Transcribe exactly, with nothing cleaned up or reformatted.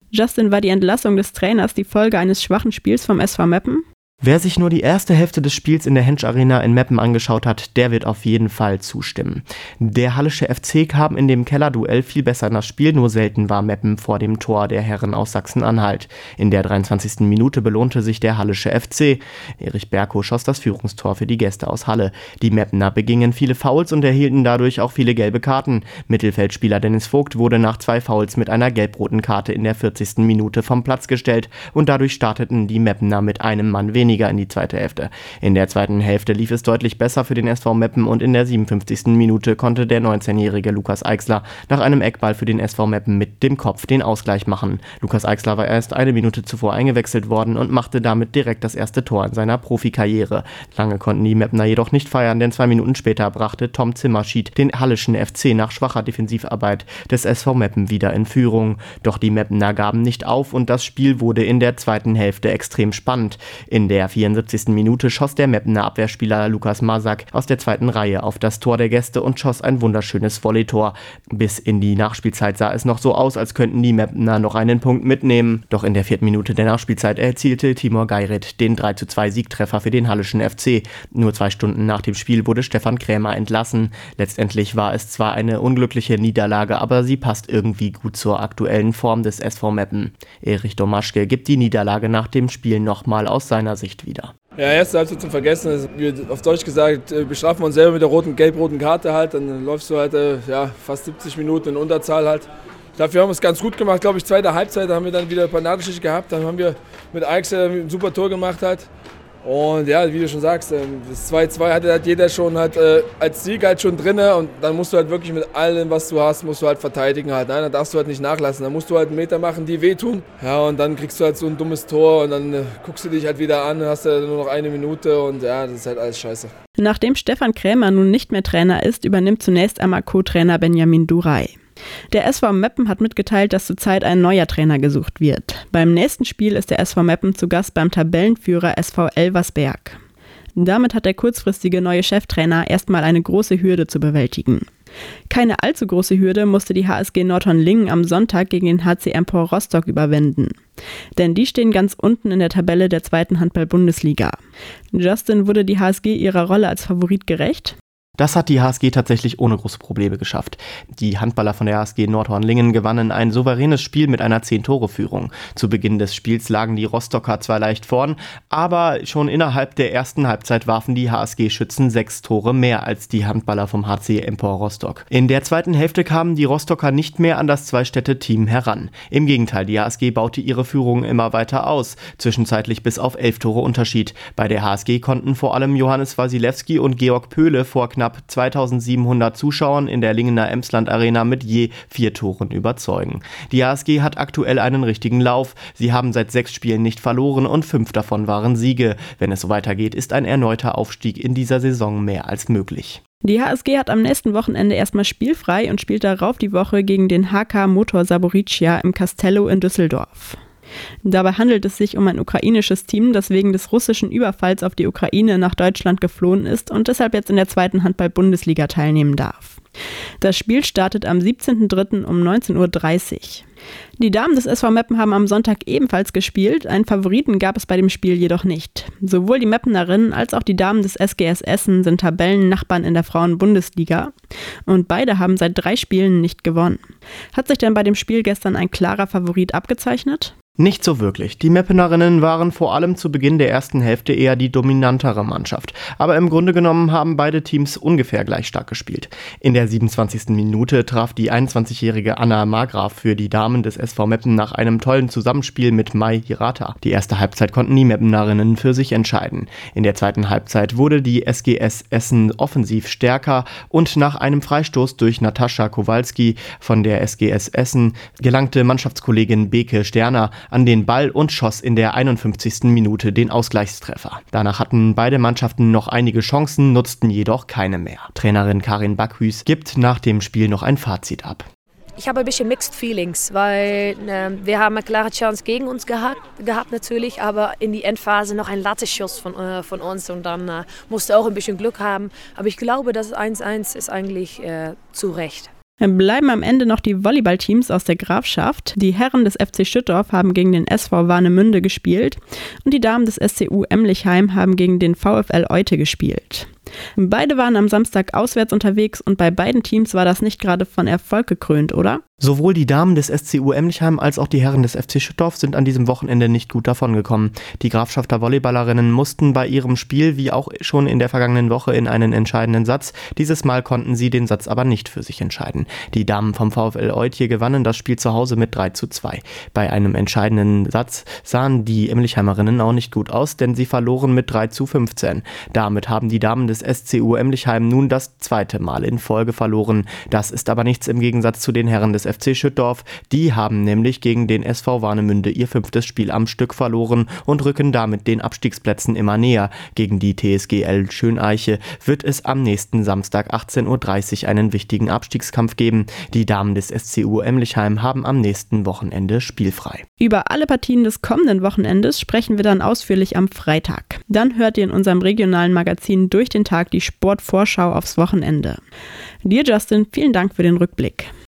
Justin, war die Entlassung des Trainers die Folge eines schwachen Spiels vom S V Meppen? Wer sich nur die erste Hälfte des Spiels in der Hensch Arena in Meppen angeschaut hat, der wird auf jeden Fall zustimmen. Der Hallische F C kam in dem Kellerduell viel besser in das Spiel, nur selten war Meppen vor dem Tor der Herren aus Sachsen-Anhalt. In der dreiundzwanzigsten Minute belohnte sich der Hallische F C. Erich Berko schoss das Führungstor für die Gäste aus Halle. Die Meppener begingen viele Fouls und erhielten dadurch auch viele gelbe Karten. Mittelfeldspieler Dennis Vogt wurde nach zwei Fouls mit einer gelb-roten Karte in der vierzigsten Minute vom Platz gestellt und dadurch starteten die Meppener mit einem Mann weniger in die zweite Hälfte. In der zweiten Hälfte lief es deutlich besser für den S V Meppen und in der siebenundfünfzigsten Minute konnte der neunzehnjährige Lukas Eichsler nach einem Eckball für den S V Meppen mit dem Kopf den Ausgleich machen. Lukas Eichsler war erst eine Minute zuvor eingewechselt worden und machte damit direkt das erste Tor in seiner Profikarriere. Lange konnten die Meppener jedoch nicht feiern, denn zwei Minuten später brachte Tom Zimmerschied den Hallischen F C nach schwacher Defensivarbeit des S V Meppen wieder in Führung. Doch die Meppener gaben nicht auf und das Spiel wurde in der zweiten Hälfte extrem spannend. In der vierundsiebzigsten Minute schoss der Meppener Abwehrspieler Lukas Masak aus der zweiten Reihe auf das Tor der Gäste und schoss ein wunderschönes Volleytor. Bis in die Nachspielzeit sah es noch so aus, als könnten die Meppener noch einen Punkt mitnehmen. Doch in der vierten Minute der Nachspielzeit erzielte Timur Geirit den drei zu zwei Siegtreffer für den Hallischen F C. Nur zwei Stunden nach dem Spiel wurde Stefan Krämer entlassen. Letztendlich war es zwar eine unglückliche Niederlage, aber sie passt irgendwie gut zur aktuellen Form des S V Meppen. Erich Domaschke gibt die Niederlage nach dem Spiel nochmal aus seiner Sicht wieder. Ja, erste Halbzeit zum Vergessen. Wir, auf Deutsch gesagt, bestrafen wir uns selber mit der roten, gelb-roten Karte halt. Dann läufst du halt ja, fast siebzig Minuten in Unterzahl halt. Dafür haben wir es ganz gut gemacht, glaube ich. Zweite Halbzeit haben wir dann wieder ein paar Nadelstiche gehabt. Dann haben wir mit Aix ein super Tor gemacht halt. Und ja, wie du schon sagst, das zwei zu zwei hatte halt jeder schon halt, äh, als Sieg halt schon drin und dann musst du halt wirklich mit allem, was du hast, musst du halt verteidigen halt. Nein, dann darfst du halt nicht nachlassen. Dann musst du halt einen Meter machen, die wehtun. Ja, und dann kriegst du halt so ein dummes Tor und dann äh, guckst du dich halt wieder an, hast ja nur noch eine Minute und ja, das ist halt alles scheiße. Nachdem Stefan Krämer nun nicht mehr Trainer ist, übernimmt zunächst einmal Co-Trainer Benjamin Duray. Der S V Meppen hat mitgeteilt, dass zurzeit ein neuer Trainer gesucht wird. Beim nächsten Spiel ist der S V Meppen zu Gast beim Tabellenführer S V Elversberg. Damit hat der kurzfristige neue Cheftrainer erstmal eine große Hürde zu bewältigen. Keine allzu große Hürde musste die H S G Nordhorn-Lingen am Sonntag gegen den H C Empor Rostock überwinden. Denn die stehen ganz unten in der Tabelle der zweiten Handball-Bundesliga. Justin, wurde die H S G ihrer Rolle als Favorit gerecht? Das hat die H S G tatsächlich ohne große Probleme geschafft. Die Handballer von der H S G Nordhorn-Lingen gewannen ein souveränes Spiel mit einer zehn-Tore-Führung. Zu Beginn des Spiels lagen die Rostocker zwar leicht vorn, aber schon innerhalb der ersten Halbzeit warfen die H S G-Schützen sechs Tore mehr als die Handballer vom H C Empor Rostock. In der zweiten Hälfte kamen die Rostocker nicht mehr an das Zweistädte-Team heran. Im Gegenteil, die H S G baute ihre Führung immer weiter aus, zwischenzeitlich bis auf elf Tore Unterschied. Bei der H S G konnten vor allem Johannes Wasilewski und Georg Pöhle vor knapp zweitausendsiebenhundert Zuschauern in der Lingener Emsland Arena mit je vier Toren überzeugen. Die H S G hat aktuell einen richtigen Lauf. Sie haben seit sechs Spielen nicht verloren und fünf davon waren Siege. Wenn es so weitergeht, ist ein erneuter Aufstieg in dieser Saison mehr als möglich. Die H S G hat am nächsten Wochenende erstmal spielfrei und spielt darauf die Woche gegen den H K Motor Saboricia im Castello in Düsseldorf. Dabei handelt es sich um ein ukrainisches Team, das wegen des russischen Überfalls auf die Ukraine nach Deutschland geflohen ist und deshalb jetzt in der zweiten Handball-Bundesliga teilnehmen darf. Das Spiel startet am siebzehnten dritten um neunzehn Uhr dreißig. Die Damen des S V Meppen haben am Sonntag ebenfalls gespielt, einen Favoriten gab es bei dem Spiel jedoch nicht. Sowohl die Meppenerinnen als auch die Damen des S G S Essen sind Tabellennachbarn in der Frauen-Bundesliga und beide haben seit drei Spielen nicht gewonnen. Hat sich denn bei dem Spiel gestern ein klarer Favorit abgezeichnet? Nicht so wirklich. Die Meppenerinnen waren vor allem zu Beginn der ersten Hälfte eher die dominantere Mannschaft. Aber im Grunde genommen haben beide Teams ungefähr gleich stark gespielt. In der siebenundzwanzigsten Minute traf die einundzwanzigjährige Anna Margraf für die Damen des S V Meppen nach einem tollen Zusammenspiel mit Mai Hirata. Die erste Halbzeit konnten die Meppenerinnen für sich entscheiden. In der zweiten Halbzeit wurde die S G S Essen offensiv stärker und nach einem Freistoß durch Natascha Kowalski von der S G S Essen gelangte Mannschaftskollegin Beke Sterner an den Ball und schoss in der einundfünfzigsten Minute den Ausgleichstreffer. Danach hatten beide Mannschaften noch einige Chancen, nutzten jedoch keine mehr. Trainerin Karin Backhüs gibt nach dem Spiel noch ein Fazit ab. Ich habe ein bisschen Mixed Feelings, weil äh, wir haben eine klare Chance gegen uns gehabt, gehabt natürlich, aber in die Endphase noch ein Latteschuss von, äh, von uns und dann äh, musste auch ein bisschen Glück haben. Aber ich glaube, das eins eins ist eigentlich äh, zu Recht. Bleiben am Ende noch die Volleyballteams aus der Grafschaft. Die Herren des F C Schüttorf haben gegen den S V Warnemünde gespielt und die Damen des S C U Emlichheim haben gegen den VfL Eute gespielt. Beide waren am Samstag auswärts unterwegs und bei beiden Teams war das nicht gerade von Erfolg gekrönt, oder? Sowohl die Damen des S C U Emlichheim als auch die Herren des F C Schüttorf sind an diesem Wochenende nicht gut davongekommen. Die Grafschafter Volleyballerinnen mussten bei ihrem Spiel, wie auch schon in der vergangenen Woche, in einen entscheidenden Satz. Dieses Mal konnten sie den Satz aber nicht für sich entscheiden. Die Damen vom VfL Eutje gewannen das Spiel zu Hause mit drei zu zwei. Bei einem entscheidenden Satz sahen die Emlichheimerinnen auch nicht gut aus, denn sie verloren mit drei zu fünfzehn. Damit haben die Damen des S C U Emlichheim nun das zweite Mal in Folge verloren. Das ist aber nichts im Gegensatz zu den Herren des F C Schüttorf. Die haben nämlich gegen den S V Warnemünde ihr fünftes Spiel am Stück verloren und rücken damit den Abstiegsplätzen immer näher. Gegen die T S G L Schöneiche wird es am nächsten Samstag achtzehn Uhr dreißig einen wichtigen Abstiegskampf geben. Die Damen des S C U Emlichheim haben am nächsten Wochenende spielfrei. Über alle Partien des kommenden Wochenendes sprechen wir dann ausführlich am Freitag. Dann hört ihr in unserem regionalen Magazin Durch den Tag die Sportvorschau aufs Wochenende. Dir, Justin, vielen Dank für den Rückblick.